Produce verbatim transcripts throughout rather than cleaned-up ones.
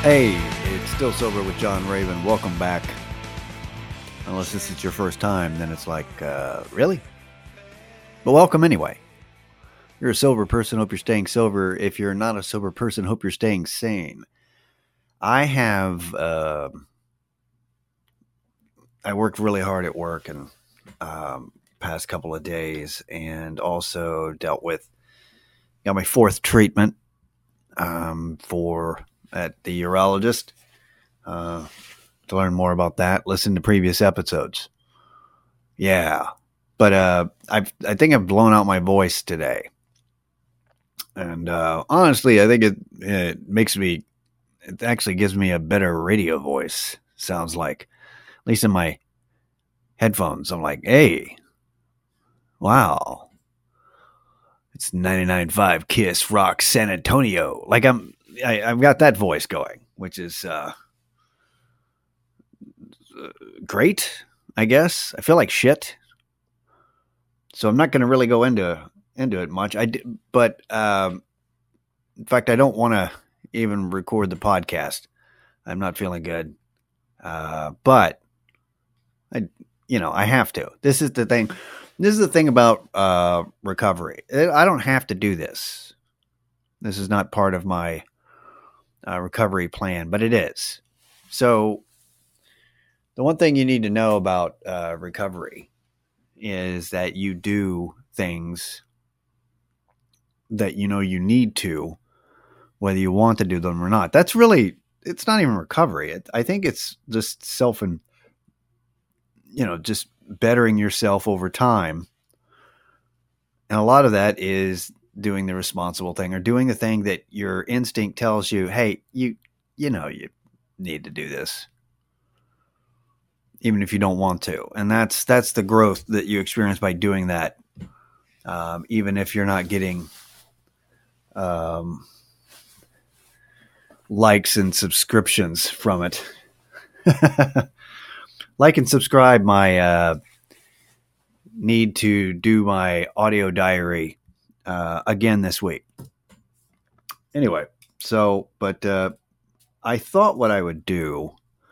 Hey, it's Still Sober with John Raven. Welcome back. Unless this is your first time, then it's like, uh, really? But welcome anyway. You're a sober person, hope you're staying sober. If you're not a sober person, hope you're staying sane. I have, uh, I worked really hard at work and um, past couple of days, and also dealt with, got my fourth treatment um, for at the urologist. Uh, to learn more about that, listen to previous episodes. Yeah, but uh, I I think I've blown out my voice today, and uh, honestly, I think it it makes me, it actually gives me a better radio voice. Sounds like, at least in my headphones, I'm like, hey, wow, it's ninety-nine point five Kiss Rock San Antonio. Like I'm, I, I've got that voice going, which is uh, great, I guess. I feel like shit, so I'm not going to really go into into it much. I did, but um, in fact, I don't want to even record the podcast. I'm not feeling good, uh, but I, you know, I have to. This is the thing. This is the thing about uh, recovery. I don't have to do this. This is not part of my uh, recovery plan, but it is. So the one thing you need to know about uh, recovery is that you do things that you know you need to, whether you want to do them or not. That's really, it's not even recovery. It, I think it's just self and, you know, just bettering yourself over time. And a lot of that is doing the responsible thing, or doing the thing that your instinct tells you, hey, you, you know, you need to do this, even if you don't want to. And that's, that's the growth that you experience by doing that. Um, even if you're not getting, um, likes and subscriptions from it. Like and subscribe. My, uh, need to do my audio diary, uh, again this week. Anyway, so, but, uh, I thought what I would do,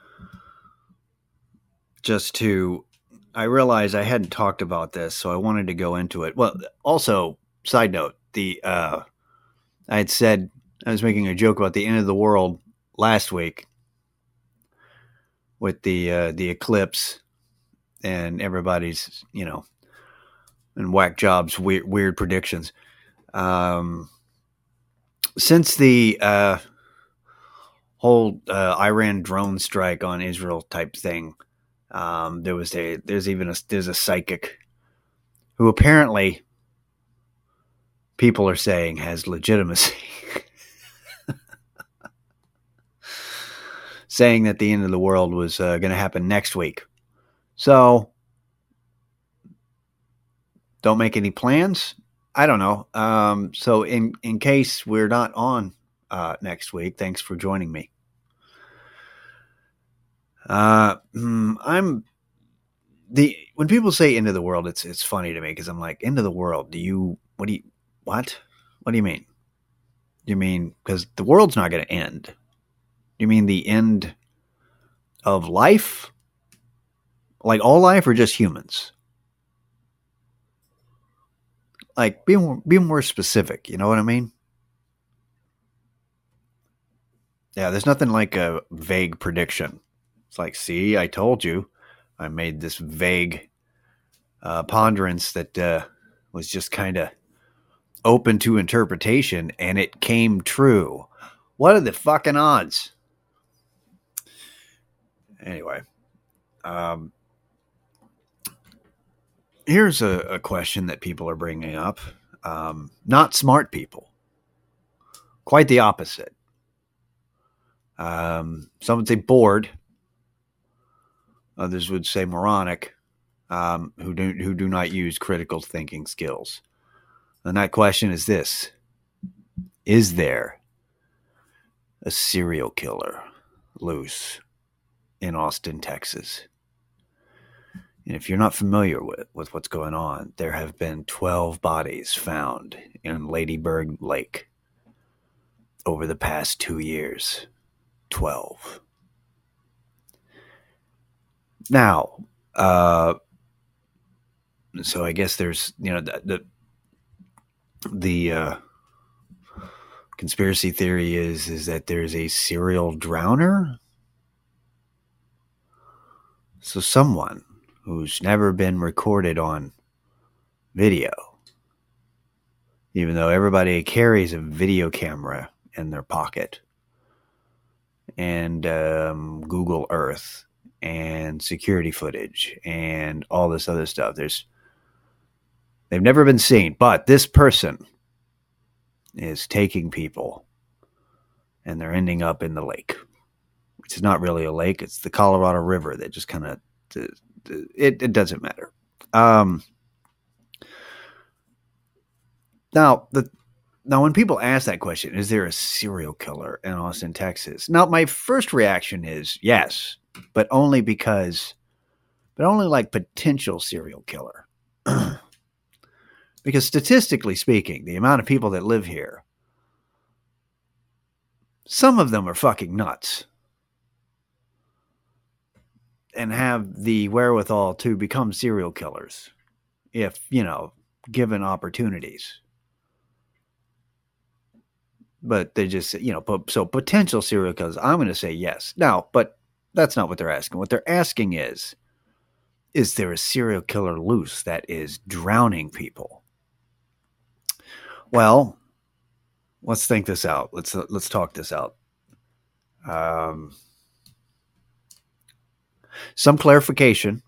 just to, I realized I hadn't talked about this, so I wanted to go into it. Well, also, side note, the, uh, I had said, I was making a joke about the end of the world last week with the, uh, the eclipse and everybody's, you know, and whack jobs, weird, weird predictions. Um, since the, uh, whole, uh, Iran drone strike on Israel type thing, um, there was a, there's even a, there's a psychic who apparently people are saying has legitimacy, saying that the end of the world was uh, going to happen next week. So don't make any plans. I don't know. Um, so in, in case we're not on uh, next week, thanks for joining me. Uh, I'm the, when people say end of the world, it's, it's funny to me, because I'm like, end of the world. Do you, what do you, what? What do you mean? You mean, because the world's not going to end. You mean the end of life? Like all life, or just humans? Like, be more, be more specific. You know what I mean? Yeah, there's nothing like a vague prediction. It's like, see, I told you. I made this vague uh, ponderance that uh, was just kind of open to interpretation, and it came true. What are the fucking odds? Anyway, um, here's a, a question that people are bringing up. Um, not smart people. Quite the opposite. Um, some would say bored. Others would say moronic, um, who do who do not use critical thinking skills. And that question is this: is there a serial killer loose in Austin, Texas? And if you're not familiar with, with what's going on, there have been twelve bodies found in Lady Bird Lake over the past two years. twelve. Now, uh, so I guess there's, you know, the the, the uh, conspiracy theory is is that there's a serial drowner. So someone who's never been recorded on video, even though everybody carries a video camera in their pocket, and um, Google Earth and security footage and all this other stuff. There's they've never been seen, but this person is taking people and they're ending up in the lake. It's not really a lake. It's the Colorado River that just kind of, it, it doesn't matter. Um, now, the now when people ask that question, is there a serial killer in Austin, Texas? Now, my first reaction is yes, but only because, but only like potential serial killer. Because statistically speaking, the amount of people that live here, some of them are fucking nuts and have the wherewithal to become serial killers if, you know, given opportunities. But they just, you know, so potential serial killers, I'm going to say yes. Now, but that's not what they're asking. What they're asking is, is there a serial killer loose that is drowning people? Well, let's think this out. Let's let's talk this out. Um, some clarification.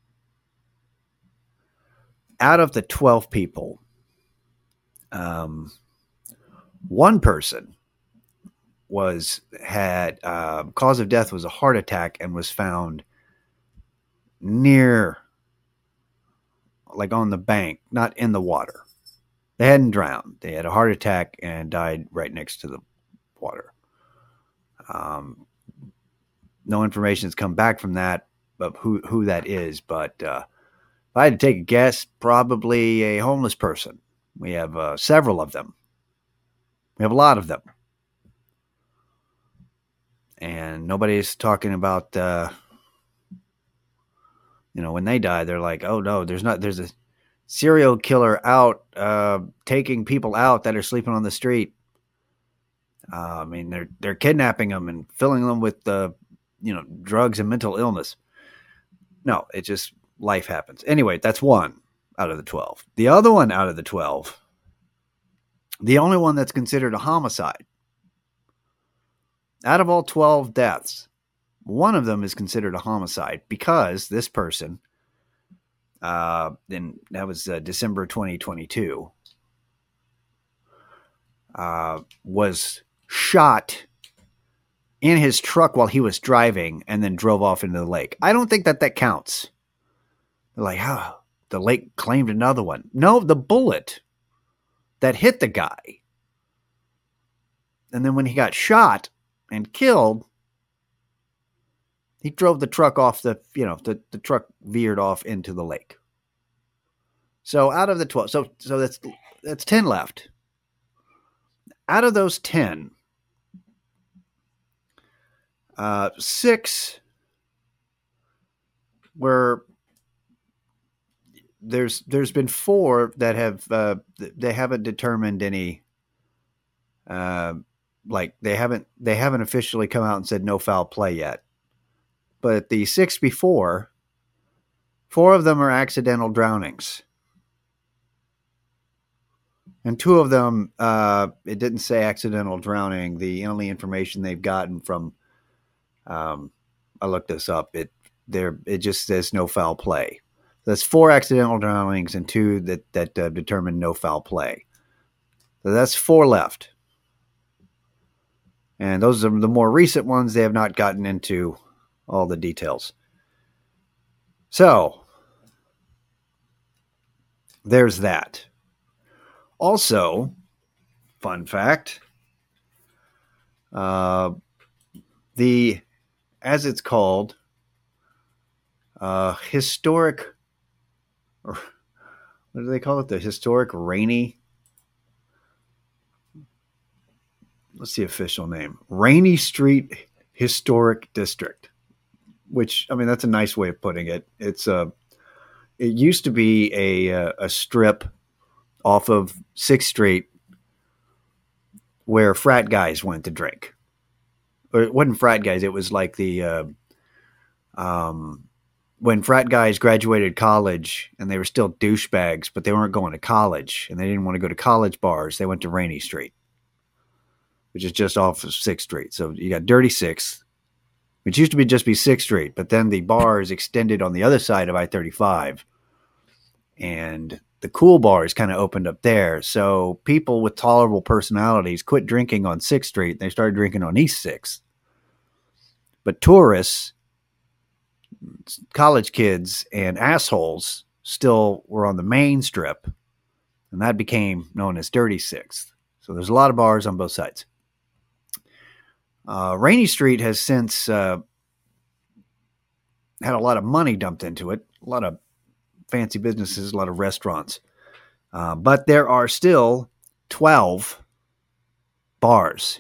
Out of the twelve people, um, one person was had uh, cause of death was a heart attack and was found near, like on the bank, not in the water. They hadn't drowned. They had a heart attack and died right next to the water. Um, no information has come back from that, of who, who that is. But uh, if I had to take a guess, probably a homeless person. We have uh, several of them. We have a lot of them. And nobody's talking about, uh, you know, when they die, they're like, oh no, there's not, there's a serial killer out uh, taking people out that are sleeping on the street. Uh, I mean, they're they're kidnapping them and filling them with uh, you know, drugs and mental illness. No, it just life happens. Anyway, that's one out of the twelve. The other one out of the twelve, the only one that's considered a homicide. Out of all twelve deaths, one of them is considered a homicide because this person, uh, and that was uh, December twenty twenty-two, uh, was shot in his truck while he was driving and then drove off into the lake. I don't think that that counts. They're like, oh, the lake claimed another one. No, the bullet that hit the guy. And then when he got shot and killed, he drove the truck off the, you know, the, the truck veered off into the lake. So out of the twelve, so so that's that's ten left. Out of those ten, uh, six were there's there's been four that have uh, they haven't determined any. Uh, like they haven't they haven't officially come out and said no foul play yet. But the six before, four of them are accidental drownings. And two of them, uh, it didn't say accidental drowning. The only information they've gotten from, um, I looked this up. It there it just says no foul play. That's four accidental drownings and two that that uh, determined no foul play. So that's four left. And those are the more recent ones. They have not gotten into all the details. So there's that. Also, fun fact, uh, the, as it's called, uh, historic, or what do they call it? The historic Rainy, what's the official name? Rainy Street historic district, which, I mean, that's a nice way of putting it. It's a, it used to be a, a strip off of sixth Street where frat guys went to drink. Or it wasn't frat guys. It was like the, uh, um, when frat guys graduated college and they were still douchebags, but they weren't going to college and they didn't want to go to college bars, they went to Rainey Street, which is just off of sixth Street. So you got Dirty Sixth, which used to be just be sixth Street, but then the bars extended on the other side of I thirty-five, and the cool bars kind of opened up there. So people with tolerable personalities quit drinking on sixth Street and they started drinking on East sixth. But tourists, college kids, and assholes still were on the main strip, and that became known as Dirty Sixth. So there's a lot of bars on both sides. Uh, Rainey Street has since uh, had a lot of money dumped into it, a lot of fancy businesses, a lot of restaurants. Uh, but there are still twelve bars.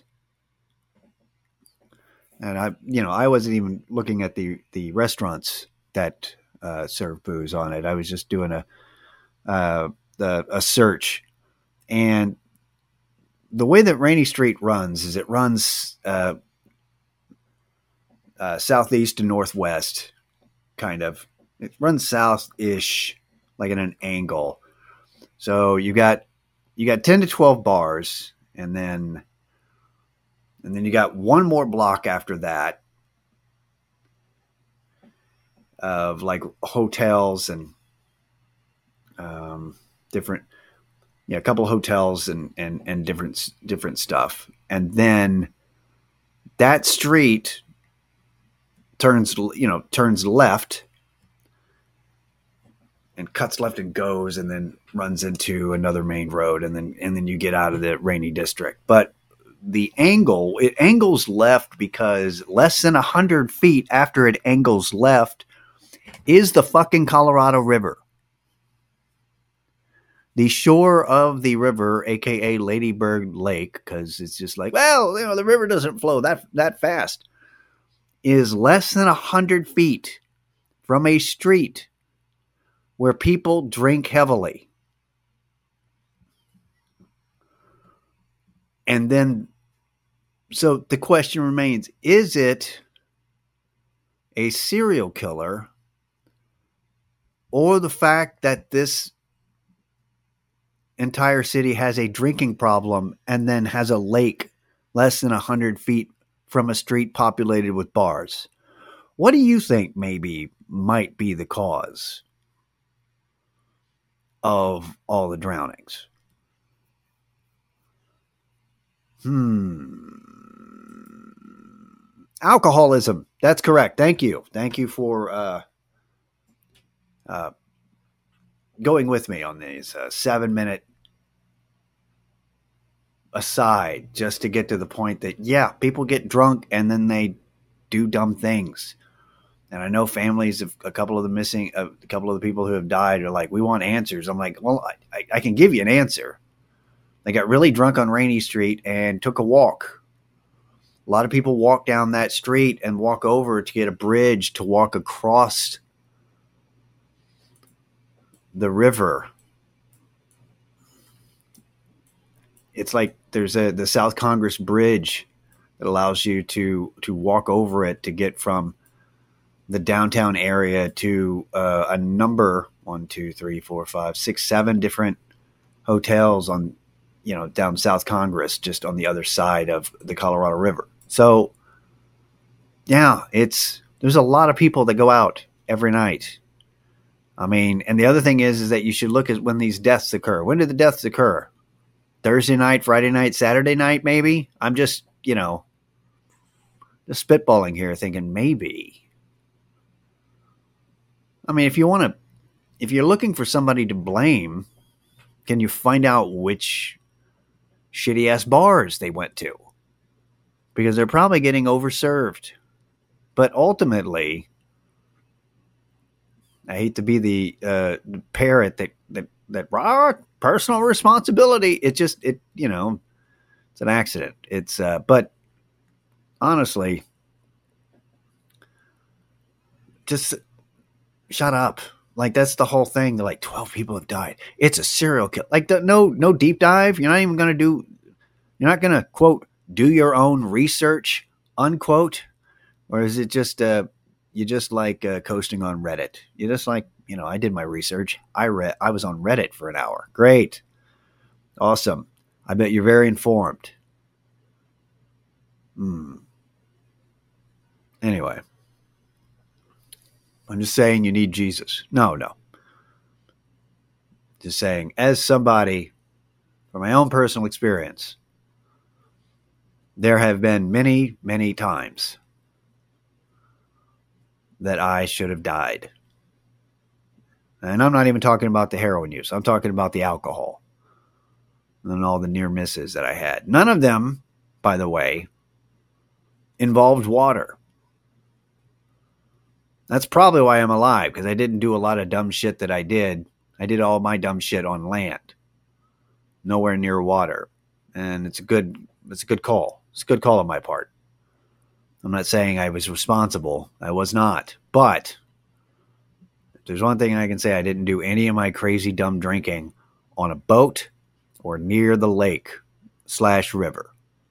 And I, you know, I wasn't even looking at the, the restaurants that uh, serve booze on it. I was just doing a, uh, the, a search. And the way that Rainey Street runs is it runs uh, uh, southeast to northwest, kind of. It runs south-ish, like in an angle. So you got you got ten to twelve bars, and then and then you got one more block after that of like hotels and um, different. Yeah, a couple of hotels and, and, and different different stuff. And then that street turns, you know, turns left and cuts left and goes and then runs into another main road. And then, and then you get out of the Rainey district. But the angle, it angles left because less than a hundred feet after it angles left is the fucking Colorado River. The shore of the river, a k a. Lady Bird Lake, because it's just like, well, you know, the river doesn't flow that that fast, is less than one hundred feet from a street where people drink heavily. And then, so the question remains, is it a serial killer or the fact that this entire city has a drinking problem and then has a lake less than one hundred feet from a street populated with bars? What do you think maybe might be the cause of all the drownings? Hmm. Alcoholism. That's correct. Thank you. Thank you for uh, uh, going with me on these uh, seven minute aside just to get to the point that, yeah, people get drunk and then they do dumb things. And I know families of a couple of the missing, uh, a couple of the people who have died are like, we want answers. I'm like, well, I, I, I can give you an answer. They got really drunk on Rainey Street and took a walk. A lot of people walk down that street and walk over to get a bridge to walk across the river. It's like there's a the South Congress Bridge that allows you to to walk over it to get from the downtown area to uh, a number one, two, three, four, five, six, seven different hotels on, you know, down South Congress, just on the other side of the Colorado River. So, yeah, it's there's a lot of people that go out every night. I mean, and the other thing is, is that you should look at when these deaths occur. When did the deaths occur? Thursday night, Friday night, Saturday night, maybe? I'm just, you know, just spitballing here thinking maybe. I mean, if you want to, if you're looking for somebody to blame, can you find out which shitty ass bars they went to? Because they're probably getting overserved. But ultimately, I hate to be the uh, parrot that that that raw personal responsibility. It just it you know it's an accident. It's uh, but honestly, just shut up. Like, that's the whole thing. They're like, twelve people have died. It's a serial kill. Like, the, no, no deep dive. You're not even going to do, you're not going to, quote, do your own research, unquote. Or is it just, uh, you just like uh, coasting on Reddit? You just like, you know, I did my research. I read, I was on Reddit for an hour. Great. Awesome. I bet you're very informed. Hmm. Anyway. I'm just saying you need Jesus. No, no. Just saying, as somebody, from my own personal experience, there have been many, many times that I should have died. And I'm not even talking about the heroin use. I'm talking about the alcohol and all the near misses that I had. None of them, by the way, involved water. That's probably why I'm alive, because I didn't do a lot of dumb shit that I did. I did all my dumb shit on land, nowhere near water. And it's a good, it's a good call. It's a good call on my part. I'm not saying I was responsible. I was not. But if there's one thing I can say, I didn't do any of my crazy dumb drinking on a boat or near the lake slash river.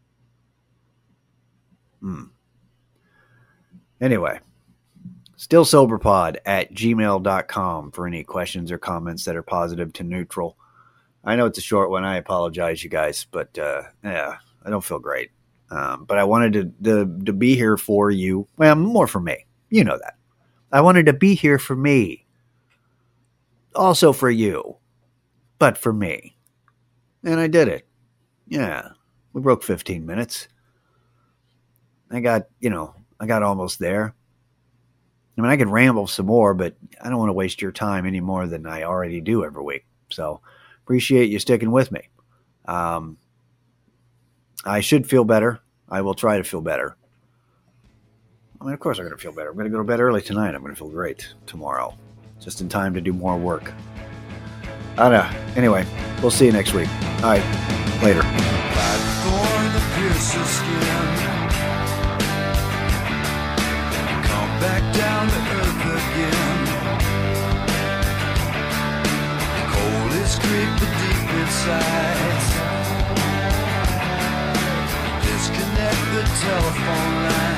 Hmm. Anyway. Stillsoberpod at gmail dot com for any questions or comments that are positive to neutral. I know it's a short one. I apologize, you guys, but uh, yeah, I don't feel great. Um, but I wanted to, to to be here for you. Well, more for me. You know that. I wanted to be here for me. Also for you. But for me. And I did it. Yeah. We broke fifteen minutes. I got, you know, I got almost there. I mean, I could ramble some more, but I don't want to waste your time any more than I already do every week. So appreciate you sticking with me. Um, I should feel better. I will try to feel better. I mean, of course I'm going to feel better. I'm going to go to bed early tonight. I'm going to feel great tomorrow. Just in time to do more work. I don't know. Anyway, we'll see you next week. All right. Later. Back down to earth again. Cold is creeping deep inside. Disconnect the telephone line.